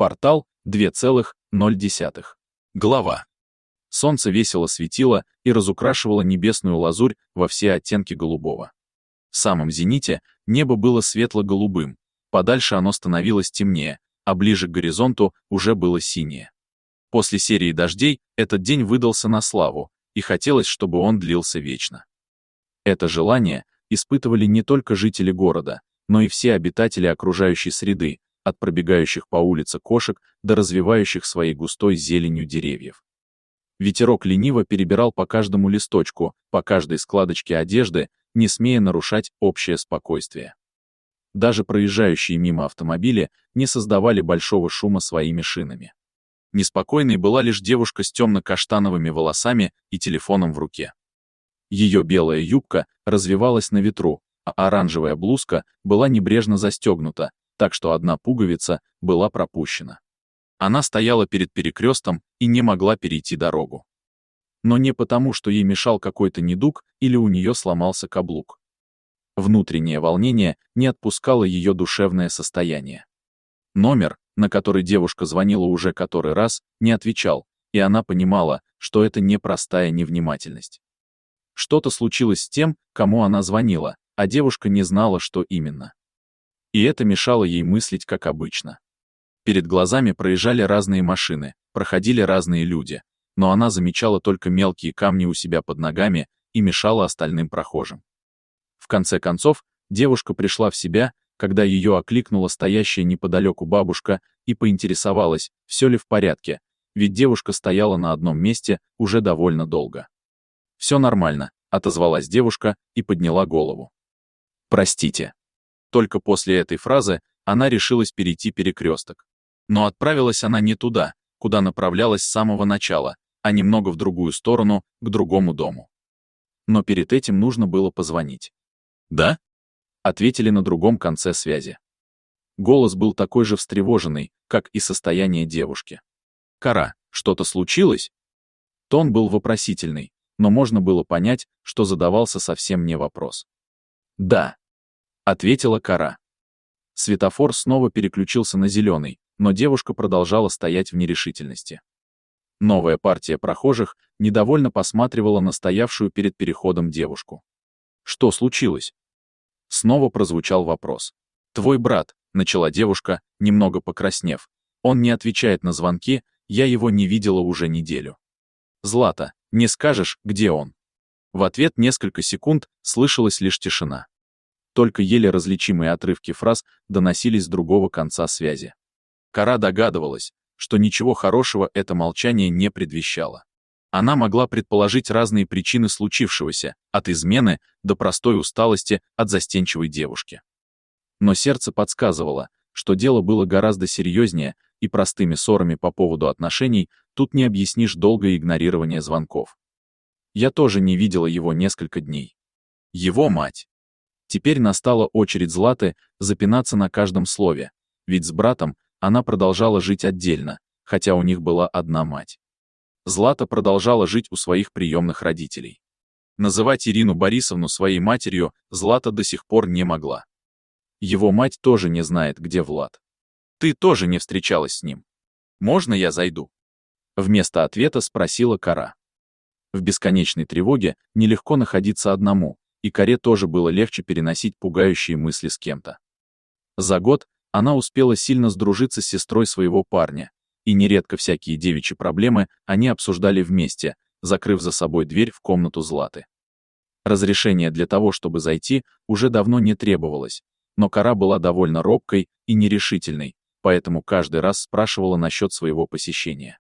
Портал 2,0. Глава. Солнце весело светило и разукрашивало небесную лазурь во все оттенки голубого. В самом зените небо было светло-голубым, подальше оно становилось темнее, а ближе к горизонту уже было синее. После серии дождей этот день выдался на славу, и хотелось, чтобы он длился вечно. Это желание испытывали не только жители города, но и все обитатели окружающей среды, от пробегающих по улице кошек до развивающих своей густой зеленью деревьев. Ветерок лениво перебирал по каждому листочку, по каждой складочке одежды, не смея нарушать общее спокойствие. Даже проезжающие мимо автомобили не создавали большого шума своими шинами. Неспокойной была лишь девушка с темно-каштановыми волосами и телефоном в руке. Ее белая юбка развивалась на ветру, а оранжевая блузка была небрежно застегнута, так что одна пуговица была пропущена. Она стояла перед перекрестком и не могла перейти дорогу. Но не потому, что ей мешал какой-то недуг или у нее сломался каблук. Внутреннее волнение не отпускало ее душевное состояние. Номер, на который девушка звонила уже который раз, не отвечал, и она понимала, что это не простая невнимательность. Что-то случилось с тем, кому она звонила, а девушка не знала, что именно. И это мешало ей мыслить как обычно. Перед глазами проезжали разные машины, проходили разные люди, но она замечала только мелкие камни у себя под ногами и мешала остальным прохожим. В конце концов, девушка пришла в себя, когда ее окликнула стоящая неподалеку бабушка и поинтересовалась, все ли в порядке, ведь девушка стояла на одном месте уже довольно долго. «Все нормально», — отозвалась девушка и подняла голову. «Простите». Только после этой фразы она решилась перейти перекресток. Но отправилась она не туда, куда направлялась с самого начала, а немного в другую сторону, к другому дому. Но перед этим нужно было позвонить. «Да?» — ответили на другом конце связи. Голос был такой же встревоженный, как и состояние девушки. «Кара, что-то случилось?» Тон был вопросительный, но можно было понять, что задавался совсем не вопрос. «Да», — ответила Кара. Светофор снова переключился на зеленый, но девушка продолжала стоять в нерешительности. Новая партия прохожих недовольно посматривала на стоявшую перед переходом девушку. «Что случилось?» Снова прозвучал вопрос. «Твой брат», — начала девушка, немного покраснев. «Он не отвечает на звонки, я его не видела уже неделю». «Злата, не скажешь, где он?» В ответ несколько секунд слышалась лишь тишина. Только еле различимые отрывки фраз доносились с другого конца связи. Кара догадывалась, что ничего хорошего это молчание не предвещало. Она могла предположить разные причины случившегося, от измены до простой усталости от застенчивой девушки. Но сердце подсказывало, что дело было гораздо серьезнее, и простыми ссорами по поводу отношений тут не объяснишь долгое игнорирование звонков. Я тоже не видела его несколько дней. Его мать. Теперь настала очередь Златы запинаться на каждом слове, ведь с братом она продолжала жить отдельно, хотя у них была одна мать. Злата продолжала жить у своих приемных родителей. Называть Ирину Борисовну своей матерью Злата до сих пор не могла. Его мать тоже не знает, где Влад. «Ты тоже не встречалась с ним. Можно я зайду?» Вместо ответа спросила Кара. В бесконечной тревоге нелегко находиться одному, и Каре тоже было легче переносить пугающие мысли с кем-то. За год она успела сильно сдружиться с сестрой своего парня, и нередко всякие девичьи проблемы они обсуждали вместе, закрыв за собой дверь в комнату Златы. Разрешения для того, чтобы зайти, уже давно не требовалось, но Кара была довольно робкой и нерешительной, поэтому каждый раз спрашивала насчет своего посещения.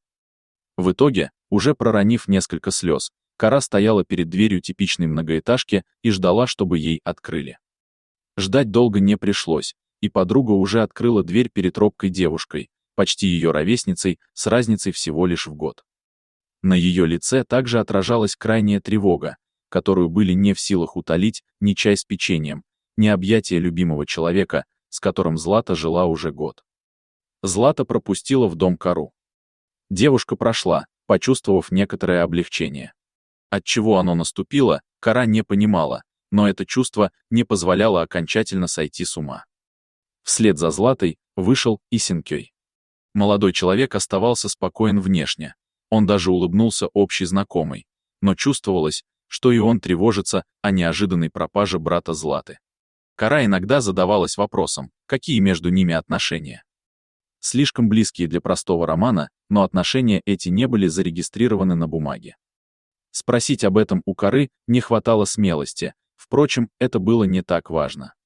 В итоге, уже проронив несколько слез, Кара стояла перед дверью типичной многоэтажки и ждала, чтобы ей открыли. Ждать долго не пришлось, и подруга уже открыла дверь перед робкой девушкой, почти ее ровесницей, с разницей всего лишь в год. На ее лице также отражалась крайняя тревога, которую были не в силах утолить ни чай с печеньем, ни объятия любимого человека, с которым Злата жила уже год. Злата пропустила в дом Кару. Девушка прошла, почувствовав некоторое облегчение. Отчего оно наступило, Кара не понимала, но это чувство не позволяло окончательно сойти с ума. Вслед за Златой вышел и Синкёй. Молодой человек оставался спокоен внешне. Он даже улыбнулся общей знакомой. Но чувствовалось, что и он тревожится о неожиданной пропаже брата Златы. Кара иногда задавалась вопросом, какие между ними отношения. Слишком близкие для простого романа, но отношения эти не были зарегистрированы на бумаге. Спросить об этом у Кары не хватало смелости, впрочем, это было не так важно.